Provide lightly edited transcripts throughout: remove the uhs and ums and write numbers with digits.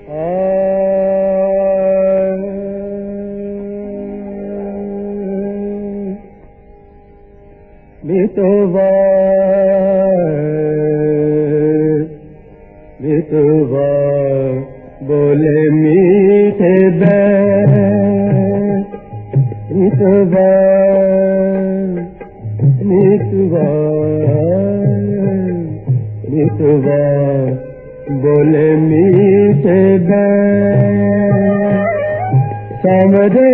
बितवा बितवा बोले मीठे बैर बितवा बितवा बितवा बोले मीठे बैर सामरे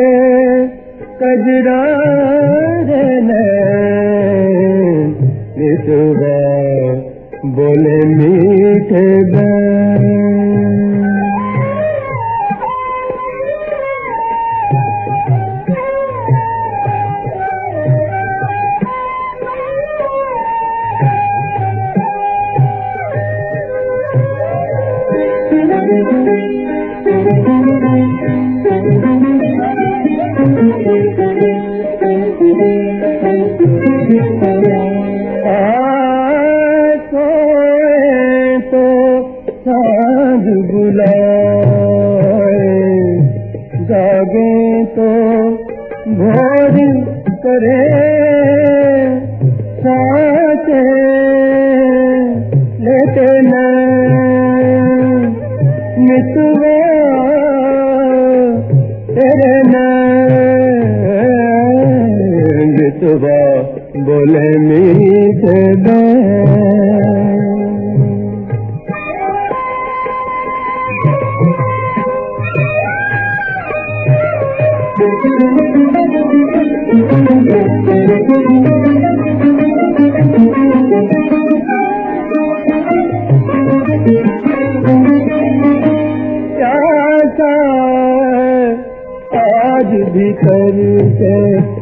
कजरारे नैन बितवा बोले मीठे बैर चाँद बुलाए जागे तो भोर करे साथे लेते न मितवा तेरे न मितवा बोले मीठे बैर आज भीतर से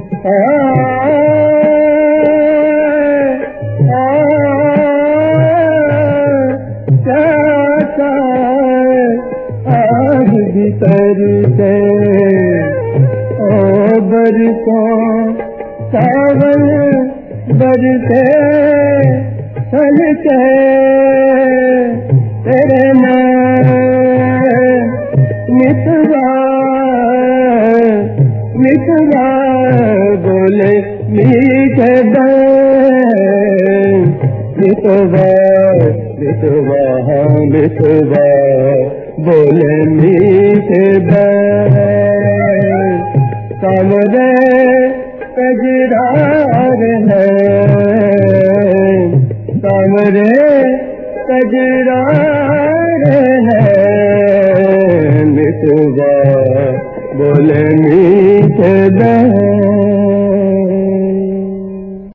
आज भीतर से बरसों सावन बरसे चलते तेरे मितवा मितवा बोले मीठे बैर मितवा मितवा मितवा बोले मीठे बैर सामरे कजरार है सामरे कजरार है मितवा बोले मीठे बैर